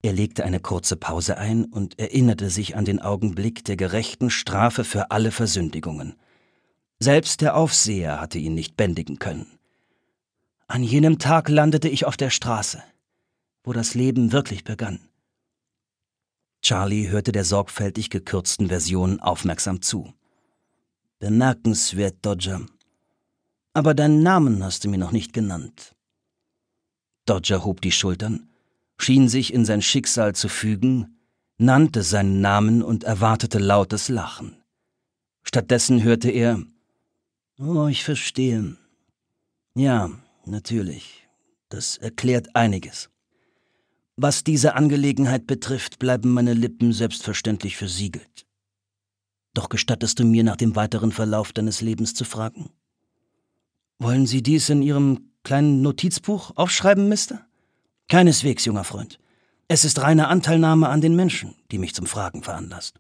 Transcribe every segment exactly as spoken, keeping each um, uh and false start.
Er legte eine kurze Pause ein und erinnerte sich an den Augenblick der gerechten Strafe für alle Versündigungen. Selbst der Aufseher hatte ihn nicht bändigen können. An jenem Tag landete ich auf der Straße, wo das Leben wirklich begann. Charlie hörte der sorgfältig gekürzten Version aufmerksam zu. »Bemerkenswert, Dodger. Aber deinen Namen hast du mir noch nicht genannt.« Dodger hob die Schultern, schien sich in sein Schicksal zu fügen, nannte seinen Namen und erwartete lautes Lachen. Stattdessen hörte er, »Oh, ich verstehe. Ja, natürlich. Das erklärt einiges. Was diese Angelegenheit betrifft, bleiben meine Lippen selbstverständlich versiegelt. Doch gestattest du mir, nach dem weiteren Verlauf deines Lebens zu fragen? Wollen Sie dies in Ihrem kleinen Notizbuch aufschreiben, Mister? Keineswegs, junger Freund. Es ist reine Anteilnahme an den Menschen, die mich zum Fragen veranlasst.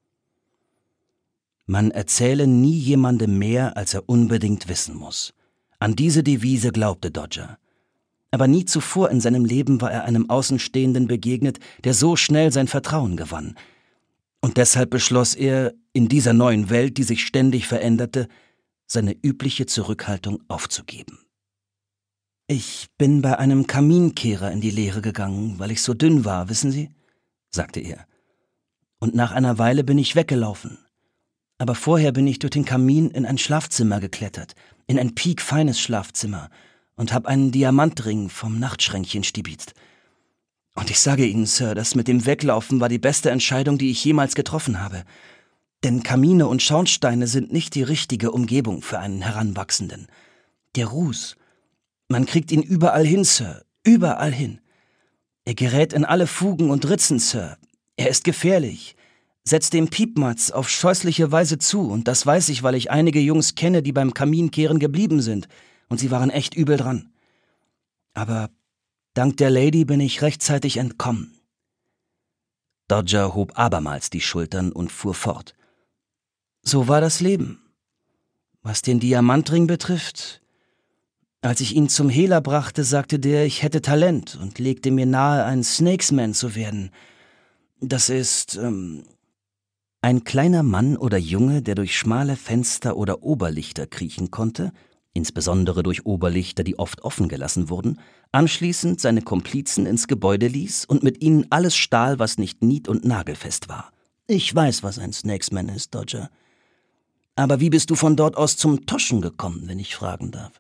Man erzähle nie jemandem mehr, als er unbedingt wissen muss. An diese Devise glaubte Dodger. Aber nie zuvor in seinem Leben war er einem Außenstehenden begegnet, der so schnell sein Vertrauen gewann. Und deshalb beschloss er, in dieser neuen Welt, die sich ständig veränderte, seine übliche Zurückhaltung aufzugeben. »Ich bin bei einem Kaminkehrer in die Lehre gegangen, weil ich so dünn war, wissen Sie?« sagte er. »Und nach einer Weile bin ich weggelaufen. Aber vorher bin ich durch den Kamin in ein Schlafzimmer geklettert, in ein piekfeines Schlafzimmer, und habe einen Diamantring vom Nachtschränkchen stibitzt. Und ich sage Ihnen, Sir, das mit dem Weglaufen war die beste Entscheidung, die ich jemals getroffen habe. Denn Kamine und Schornsteine sind nicht die richtige Umgebung für einen Heranwachsenden. Der Ruß, man kriegt ihn überall hin, Sir, überall hin. Er gerät in alle Fugen und Ritzen, Sir. Er ist gefährlich, setzt dem Piepmatz auf scheußliche Weise zu, und das weiß ich, weil ich einige Jungs kenne, die beim Kaminkehren geblieben sind, und sie waren echt übel dran. Aber dank der Lady bin ich rechtzeitig entkommen.« Dodger hob abermals die Schultern und fuhr fort. »So war das Leben. Was den Diamantring betrifft, als ich ihn zum Hehler brachte, sagte der, ich hätte Talent und legte mir nahe, ein Snakesman zu werden. Das ist, ähm, ein kleiner Mann oder Junge, der durch schmale Fenster oder Oberlichter kriechen konnte, insbesondere durch Oberlichter, die oft offen gelassen wurden, anschließend seine Komplizen ins Gebäude ließ und mit ihnen alles stahl, was nicht nied- und nagelfest war. Ich weiß, was ein Snakesman ist, Dodger. Aber wie bist du von dort aus zum Toschen gekommen, wenn ich fragen darf?«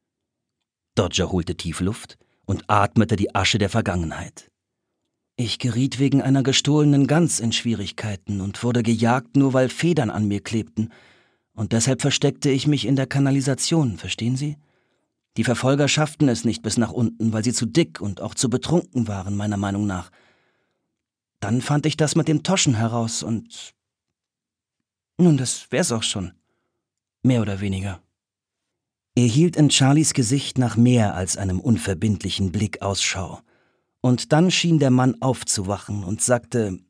Dodger holte tief Luft und atmete die Asche der Vergangenheit. »Ich geriet wegen einer gestohlenen Gans in Schwierigkeiten und wurde gejagt, nur weil Federn an mir klebten. Und deshalb versteckte ich mich in der Kanalisation, verstehen Sie? Die Verfolger schafften es nicht bis nach unten, weil sie zu dick und auch zu betrunken waren, meiner Meinung nach. Dann fand ich das mit dem Toschen heraus und... Nun, das wär's auch schon. Mehr oder weniger.« Er hielt in Charlies Gesicht nach mehr als einem unverbindlichen Blick Ausschau. Und dann schien der Mann aufzuwachen und sagte,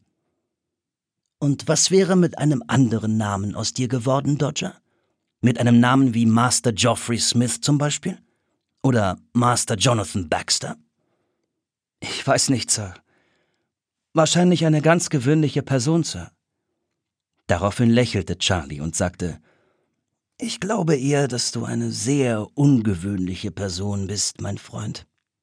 »Und was wäre mit einem anderen Namen aus dir geworden, Dodger? Mit einem Namen wie Master Geoffrey Smith zum Beispiel? Oder Master Jonathan Baxter?« »Ich weiß nicht, Sir. Wahrscheinlich eine ganz gewöhnliche Person, Sir.« Daraufhin lächelte Charlie und sagte, »Ich glaube eher, dass du eine sehr ungewöhnliche Person bist, mein Freund.«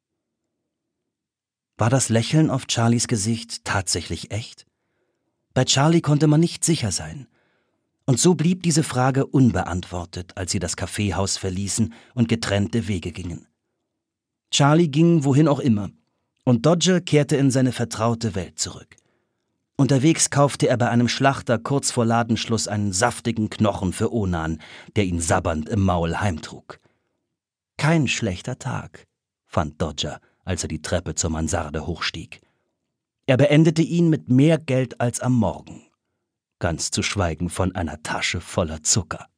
War das Lächeln auf Charlies Gesicht tatsächlich echt? Bei Charlie konnte man nicht sicher sein. Und so blieb diese Frage unbeantwortet, als sie das Kaffeehaus verließen und getrennte Wege gingen. Charlie ging wohin auch immer, und Dodger kehrte in seine vertraute Welt zurück. Unterwegs kaufte er bei einem Schlachter kurz vor Ladenschluss einen saftigen Knochen für Onan, der ihn sabbernd im Maul heimtrug. Kein schlechter Tag, fand Dodger, als er die Treppe zur Mansarde hochstieg. Er beendete ihn mit mehr Geld als am Morgen, ganz zu schweigen von einer Tasche voller Zucker.